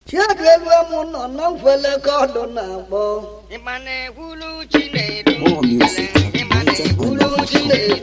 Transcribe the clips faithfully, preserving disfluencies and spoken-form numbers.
More music at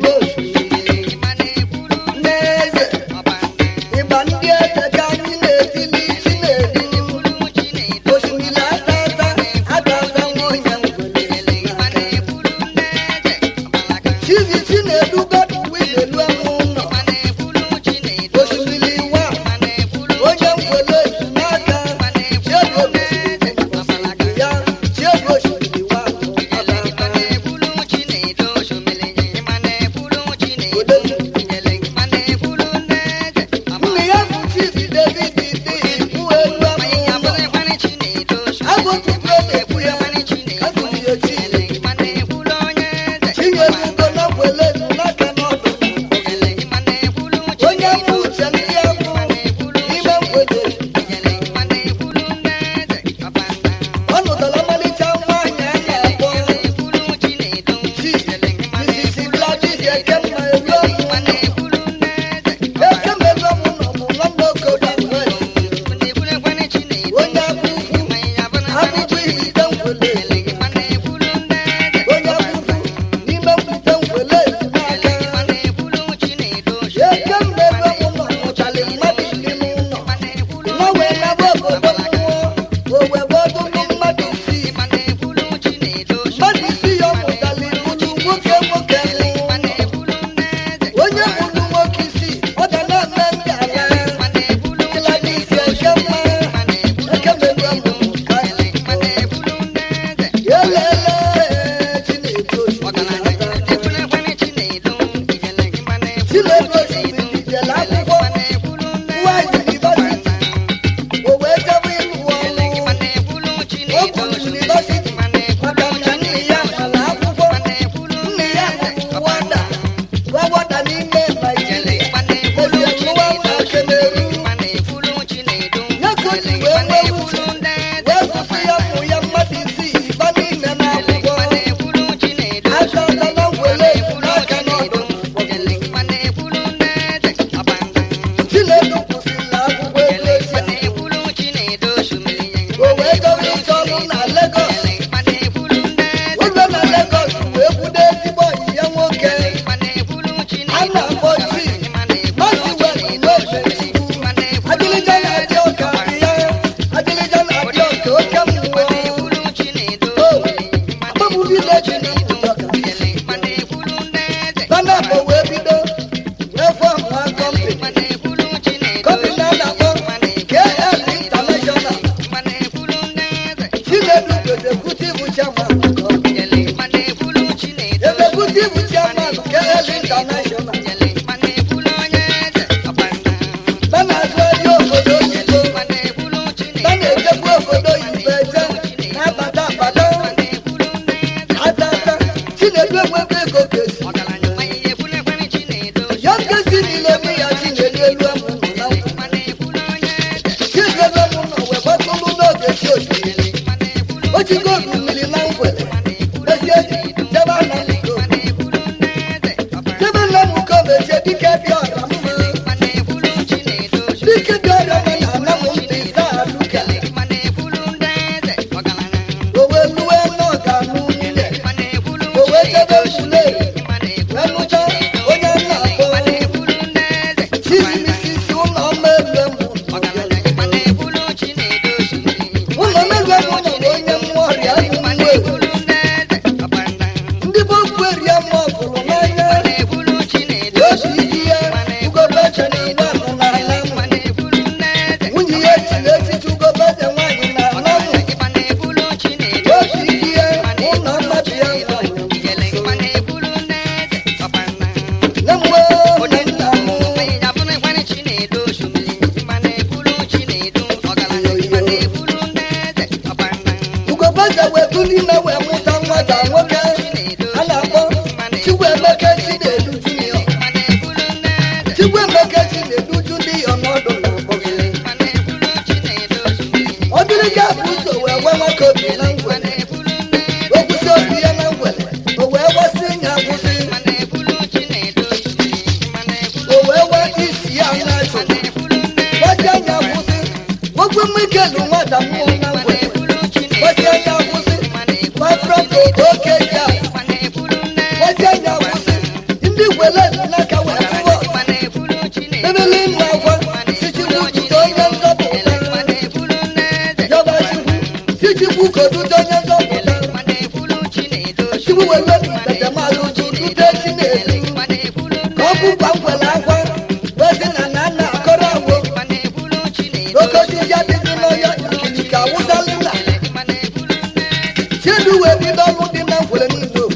Ogwe Michael nwata mmụọ na ngwe Wasi anya akwụsị Makroko oke ya Wasi anya akwụsị Ndị gwele n'aka wee fụọ Bebele nna agwa Sichikwu tuto onye nzọpụta Yọba chukwu Sichikwu kotuto onye nzọpụta Chukwu wele n'ikpete mmadụ tutute Chinedu Ka ọ bụkwa ngwele agwa Wasi na na nna akọrọ agwọ Okochi ya dịzi n'ọya ikilika awụsalịla Chinedu wee bido ọrụ dị na ngwele n'Igbo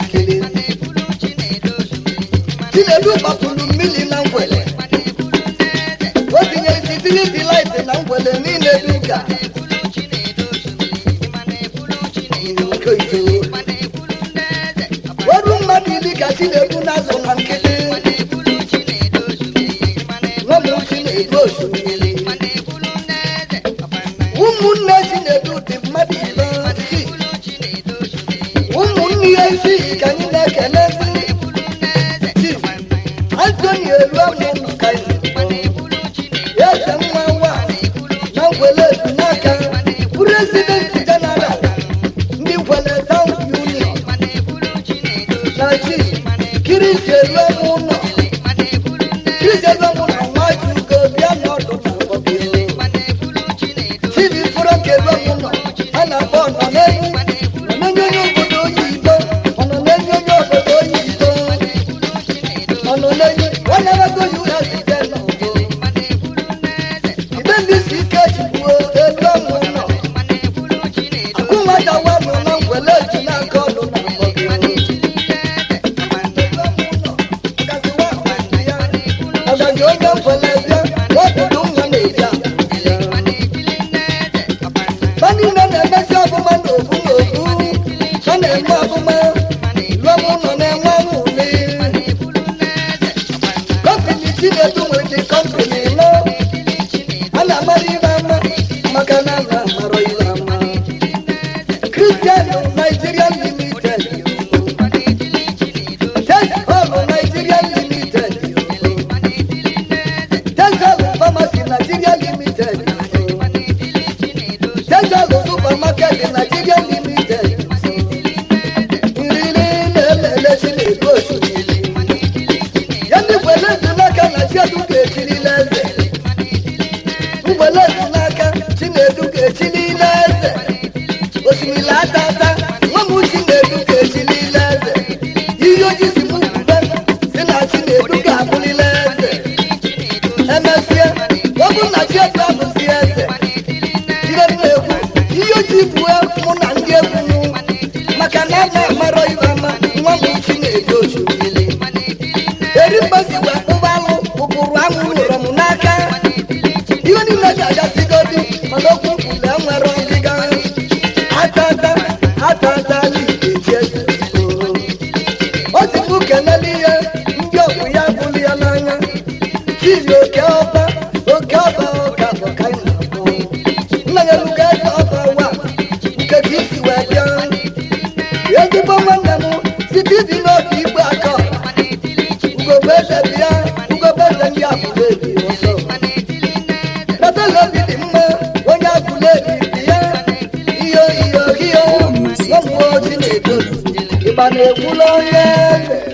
Chinedu gbapụrụ mmiri na ngwele o tinyere sitiri dịlaịtị na ngwele niile dịka ọrụ mmadụ iri ka Chinedu na-azụ na nkịtị nwamụ Chinedu osimiri ụmụnne Chinedu dị mmadụ iri ụmụnne ya isi ka anyị na-ekele Anthony Eluamu ka eze nwa nwa na ngwele n'aka President General ndị ngwele Town Union na chi Chris Eluamu nọ Chris Eluamu na Nwajugo bịa n'ọdụ na Nkọbịa Chibi Frank Eluamu nọ a na-akpọ nọ n'enyi nọ n'enyi obodo oyibo ọ nọ n'enyi onye obodo oyibo ọ nọ n'enyi whatever go you have to tell no go. Even this catch wo Eluamu no. Akuma da wa no na ngwele ji na kọlu na Nkọbịa. Eluamu no. Kasi wa ya. Ọga yo ga ngwele bịa. Wa budu nwa na-eja. Bani na na-emesi ọbụma na obu na obu. Ọ na-eme ọbụma. Eluamu nọ na-enwe aṅụrị. Chinedu with the company no Ana Marima Makana Maroilama Cristiano Nigerian Limited Tesla Nigeria Limited Tesla Pharmacy Nigeria Limited Tesla Supermarket Nigeria Limited Really Lele Chinedu Chinedu ga-echili n'eze ngwele n'aka Chinedu ga-echili n'eze osimiri atata nwamụ Chinedu ga-echili n'eze ihe oji si mụ kwube si na Chinedu ga-abụli n'eze emesịa ọ bụ na chi ebe abụzi eze ihe m na-ekwu ihe oji bue mụ na ndị egwu mụ maka na a na-amarọ ibe ama nwamụ Chinedu osimiri eri mgbasi wee kpụba alụ ụkpụrụ amụ nyere m n'aka ihe niile ga-agazigodi mana okwu kwule nwere ngịga atata atata n'ikeji eze o si mụ kenele ihe ndị ọgwụ ya bụli ya n'anya chizi oke ọba oke ọba ọka ọka na-abụ nna ya luga eze ọba wa nke ka isi wee bịa ezigbo nwanne m site dị n'obi igbe aka Ugobeze bịa ugobeze ndị abụlebi ọzọ Natalobi dị mma onye abụlebi bịa iyo iyo iyo ụmụ Chinedu ịgba na-ekwula onye eze